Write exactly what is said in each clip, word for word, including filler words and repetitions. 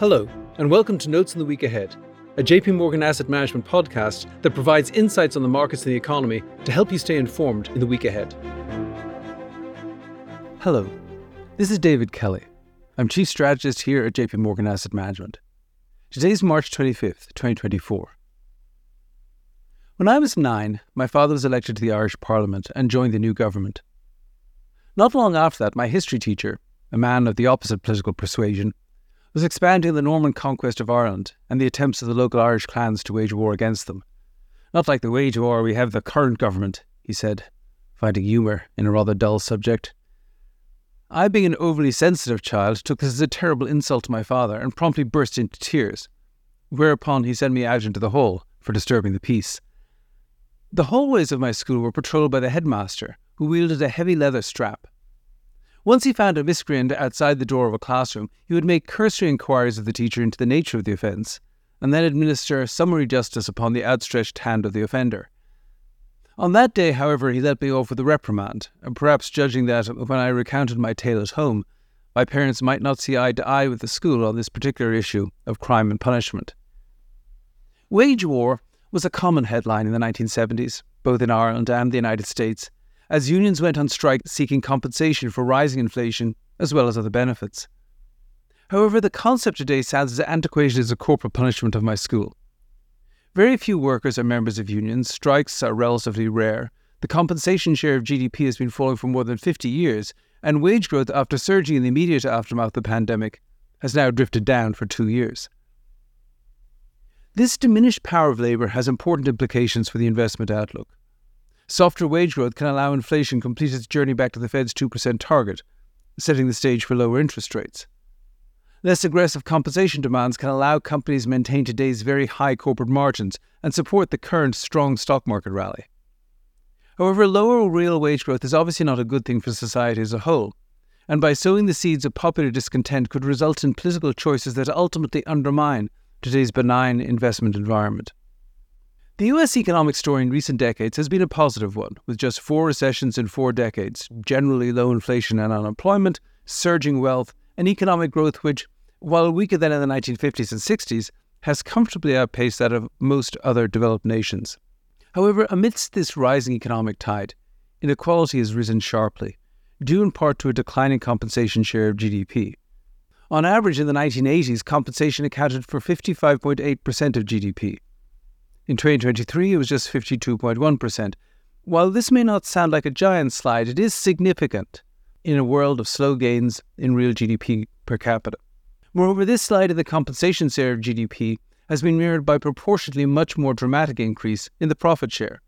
Hello, and welcome to Notes on the Week Ahead, a J P Morgan Asset Management podcast that provides insights on the markets and the economy to help you stay informed in the week ahead. Hello, this is David Kelly. I'm Chief Strategist here at J P Morgan Asset Management. Today is March twenty-fifth, twenty twenty-four. When I was nine, my father was elected to the Irish Parliament and joined the new government. Not long after that, my history teacher, a man of the opposite political persuasion, was expounding the Norman conquest of Ireland and the attempts of the local Irish clans to wage war against them. Not like the wage war we have the current government, he said, finding humour in a rather dull subject. I, being an overly sensitive child, took this as a terrible insult to my father and promptly burst into tears, whereupon he sent me out into the hall for disturbing the peace. The hallways of my school were patrolled by the headmaster, who wielded a heavy leather strap. Once he found a miscreant outside the door of a classroom, he would make cursory inquiries of the teacher into the nature of the offence, and then administer summary justice upon the outstretched hand of the offender. On that day, however, he let me off with a reprimand, and perhaps judging that when I recounted my tale at home, my parents might not see eye to eye with the school on this particular issue of crime and punishment. Wage war was a common headline in the nineteen seventies, both in Ireland and the United States, as unions went on strike seeking compensation for rising inflation as well as other benefits. However, the concept today sounds as antiquated as a corporal punishment of my school. Very few workers are members of unions, strikes are relatively rare, the compensation share of G D P has been falling for more than fifty years, and wage growth after surging in the immediate aftermath of the pandemic has now drifted down for two years. This diminished power of labour has important implications for the investment outlook. Softer wage growth can allow inflation to complete its journey back to the Fed's two percent target, setting the stage for lower interest rates. Less aggressive compensation demands can allow companies to maintain today's very high corporate margins and support the current strong stock market rally. However, lower real wage growth is obviously not a good thing for society as a whole, and by sowing the seeds of popular discontent could result in political choices that ultimately undermine today's benign investment environment. The U S economic story in recent decades has been a positive one, with just four recessions in four decades, generally low inflation and unemployment, surging wealth, and economic growth which, while weaker than in the nineteen fifties and sixties, has comfortably outpaced that of most other developed nations. However, amidst this rising economic tide, inequality has risen sharply, due in part to a declining compensation share of G D P. On average, in the nineteen eighties, compensation accounted for fifty-five point eight percent of G D P. In twenty twenty-three, it was just fifty-two point one percent. While this may not sound like a giant slide, it is significant in a world of slow gains in real G D P per capita. Moreover, this slide in the compensation share of G D P has been mirrored by proportionately much more dramatic increase in the profit share.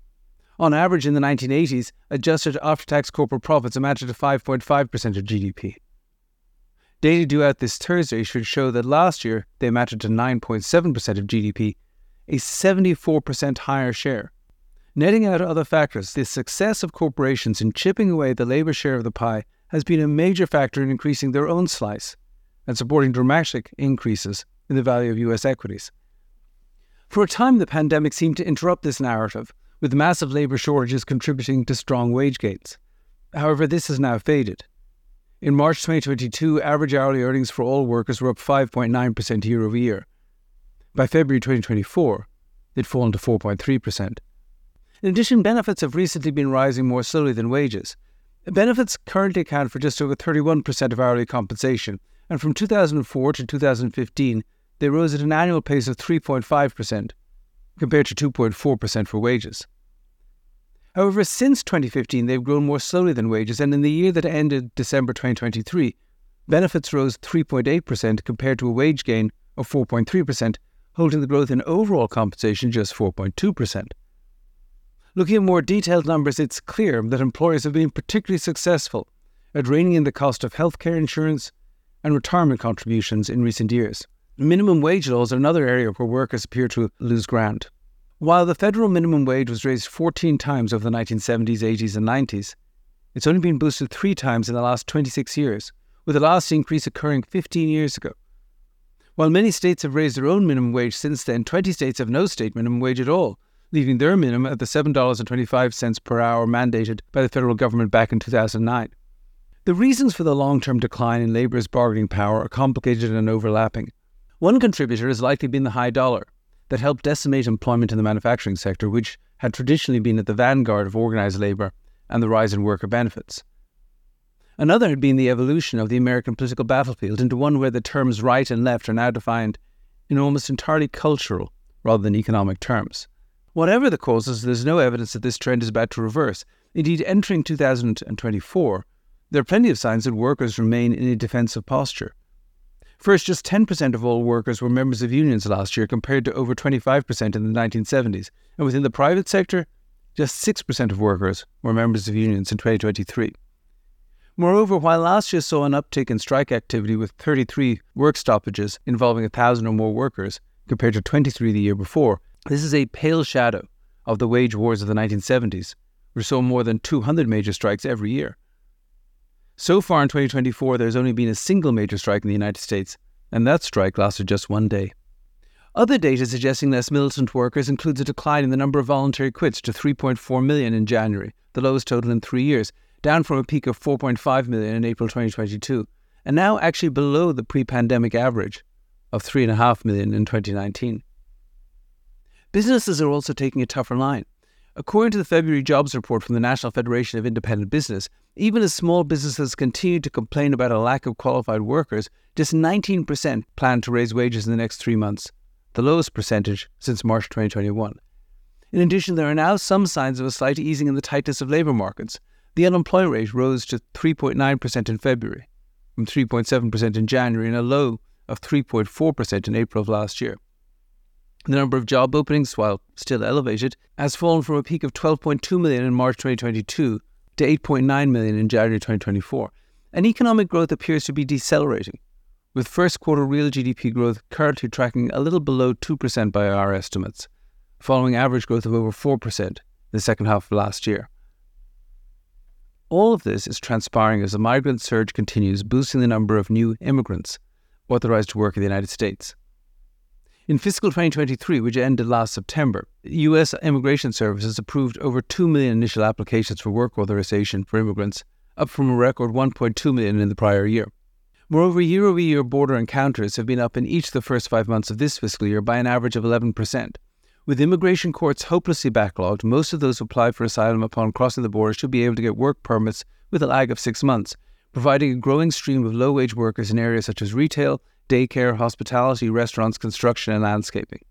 On average, in the nineteen eighties, adjusted after-tax corporate profits amounted to five point five percent of G D P. Data due out this Thursday should show that last year they amounted to nine point seven percent of G D P, a seventy-four percent higher share. Netting out other factors, the success of corporations in chipping away the labour share of the pie has been a major factor in increasing their own slice and supporting dramatic increases in the value of U S equities. For a time, the pandemic seemed to interrupt this narrative, with massive labour shortages contributing to strong wage gains. However, this has now faded. In March twenty twenty-two, average hourly earnings for all workers were up five point nine percent year over year. By February twenty twenty-four, they'd fallen to four point three percent. In addition, benefits have recently been rising more slowly than wages. Benefits currently account for just over thirty-one percent of hourly compensation, and from two thousand four to two thousand fifteen, they rose at an annual pace of three point five percent, compared to two point four percent for wages. However, since twenty fifteen, they've grown more slowly than wages, and in the year that ended December twenty twenty-three, benefits rose three point eight percent compared to a wage gain of four point three percent, holding the growth in overall compensation just four point two percent. Looking at more detailed numbers, it's clear that employers have been particularly successful at reining in the cost of healthcare insurance and retirement contributions in recent years. Minimum wage laws are another area where workers appear to lose ground. While the federal minimum wage was raised fourteen times over the nineteen seventies, eighties and nineties, it's only been boosted three times in the last twenty-six years, with the last increase occurring fifteen years ago. While many states have raised their own minimum wage since then, twenty states have no state minimum wage at all, leaving their minimum at the seven dollars and twenty-five cents per hour mandated by the federal government back in two thousand nine. The reasons for the long-term decline in labour's bargaining power are complicated and overlapping, One contributor has likely been the high dollar that helped decimate employment in the manufacturing sector, which had traditionally been at the vanguard of organised labour and the rise in worker benefits. Another had been the evolution of the American political battlefield into one where the terms right and left are now defined in almost entirely cultural rather than economic terms. Whatever the causes, there's no evidence that this trend is about to reverse. Indeed, entering two thousand twenty-four, there are plenty of signs that workers remain in a defensive posture. First, just ten percent of all workers were members of unions last year compared to over twenty-five percent in the nineteen seventies. And within the private sector, just six percent of workers were members of unions in twenty twenty-three. Moreover, while last year saw an uptick in strike activity with thirty-three work stoppages involving one thousand or more workers compared to twenty-three the year before, this is a pale shadow of the wage wars of the nineteen seventies, which saw more than two hundred major strikes every year. So far in twenty twenty-four, there has only been a single major strike in the United States, and that strike lasted just one day. Other data suggesting less militant workers includes a decline in the number of voluntary quits to three point four million in January, the lowest total in three years, down from a peak of four point five million in April twenty twenty-two, and now actually below the pre-pandemic average of three point five million in twenty nineteen. Businesses are also taking a tougher line. According to the February jobs report from the National Federation of Independent Business, even as small businesses continue to complain about a lack of qualified workers, just nineteen percent plan to raise wages in the next three months, the lowest percentage since March twenty twenty-one. In addition, there are now some signs of a slight easing in the tightness of labour markets. The unemployment rate rose to three point nine percent in February, from three point seven percent in January, and a low of three point four percent in April of last year. The number of job openings, while still elevated, has fallen from a peak of twelve point two million in March twenty twenty-two to eight point nine million in January twenty twenty-four. And economic growth appears to be decelerating, with first quarter real G D P growth currently tracking a little below two percent by our estimates, following average growth of over four percent in the second half of last year. All of this is transpiring as the migrant surge continues, boosting the number of new immigrants authorized to work in the United States. In fiscal twenty twenty-three, which ended last September, U S Immigration Services approved over two million initial applications for work authorization for immigrants, up from a record one point two million in the prior year. Moreover, year-over-year border encounters have been up in each of the first five months of this fiscal year by an average of eleven percent. With immigration courts hopelessly backlogged, most of those who apply for asylum upon crossing the border should be able to get work permits with a lag of six months, providing a growing stream of low-wage workers in areas such as retail, daycare, hospitality, restaurants, construction and landscaping.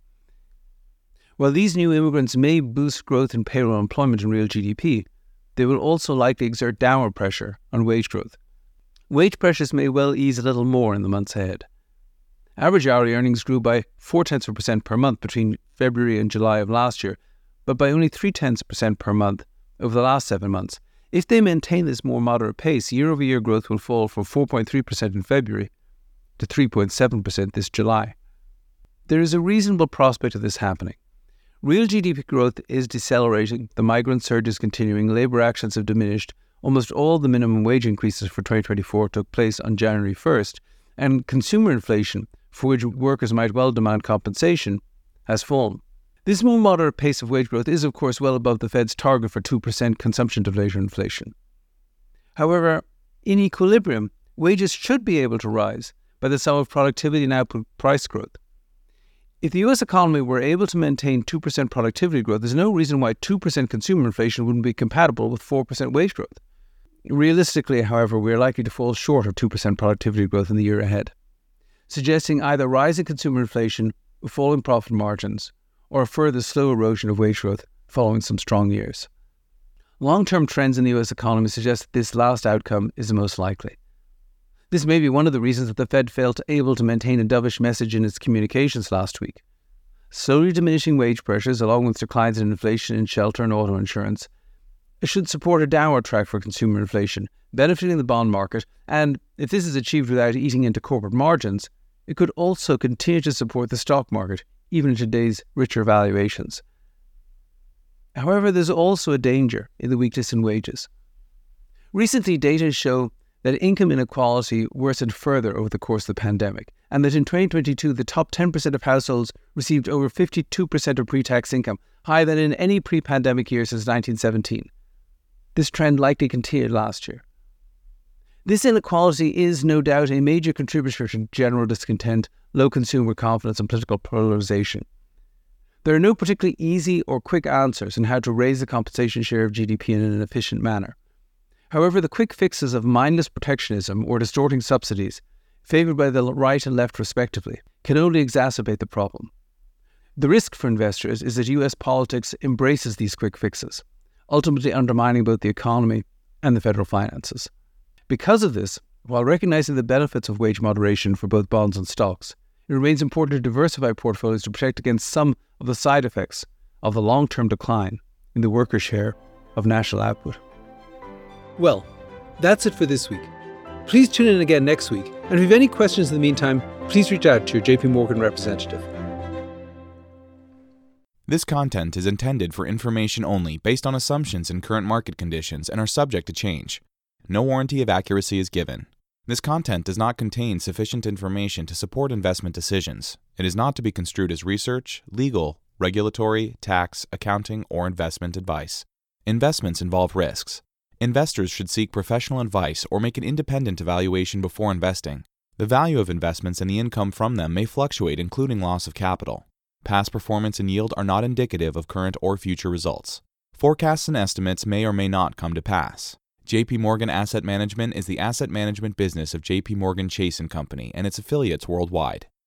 While these new immigrants may boost growth in payroll employment and real G D P, they will also likely exert downward pressure on wage growth. Wage pressures may well ease a little more in the months ahead. Average hourly earnings grew by four tenths of a percent per month between February and July of last year, but by only three tenths of a percent per month over the last seven months. If they maintain this more moderate pace, year-over-year growth will fall from four point three percent in February to three point seven percent this July. There is a reasonable prospect of this happening. Real G D P growth is decelerating, the migrant surge is continuing, labour actions have diminished, almost all the minimum wage increases for twenty twenty-four took place on January first, and consumer inflation, for which workers might well demand compensation, has fallen. This more moderate pace of wage growth is of course well above the Fed's target for two percent consumption-deflator inflation. However, in equilibrium, wages should be able to rise by the sum of productivity and output price growth. If the U S economy were able to maintain two percent productivity growth, there's no reason why two percent consumer inflation wouldn't be compatible with four percent wage growth. Realistically, however, we are likely to fall short of two percent productivity growth in the year ahead, suggesting either rising consumer inflation, falling profit margins, or a further slow erosion of wage growth following some strong years. Long-term trends in the U S economy suggest that this last outcome is the most likely. This may be one of the reasons that the Fed failed able to maintain a dovish message in its communications last week. Slowly diminishing wage pressures, along with declines in inflation in shelter and auto insurance, should support a downward track for consumer inflation, benefiting the bond market, and if this is achieved without eating into corporate margins, it could also continue to support the stock market, even in today's richer valuations. However, there's also a danger in the weakness in wages. Recently, data show that income inequality worsened further over the course of the pandemic, and that in twenty twenty-two, the top ten percent of households received over fifty-two percent of pre-tax income, higher than in any pre-pandemic year since nineteen seventeen. This trend likely continued last year. This inequality is no doubt a major contributor to general discontent, low consumer confidence and political polarisation. There are no particularly easy or quick answers in how to raise the compensation share of G D P in an efficient manner. However, the quick fixes of mindless protectionism or distorting subsidies, favoured by the right and left respectively, can only exacerbate the problem. The risk for investors is that U S politics embraces these quick fixes, ultimately undermining both the economy and the federal finances. Because of this, while recognising the benefits of wage moderation for both bonds and stocks, it remains important to diversify portfolios to protect against some of the side effects of the long-term decline in the worker share of national output. Well, that's it for this week. Please tune in again next week, and if you have any questions in the meantime, please reach out to your J P Morgan representative. This content is intended for information only based on assumptions and current market conditions and are subject to change. No warranty of accuracy is given. This content does not contain sufficient information to support investment decisions. It is not to be construed as research, legal, regulatory, tax, accounting, or investment advice. Investments involve risks. Investors should seek professional advice or make an independent evaluation before investing. The value of investments and the income from them may fluctuate, including loss of capital. Past performance and yield are not indicative of current or future results. Forecasts and estimates may or may not come to pass. J P Morgan Asset Management is the asset management business of J P Morgan Chase and Company and its affiliates worldwide.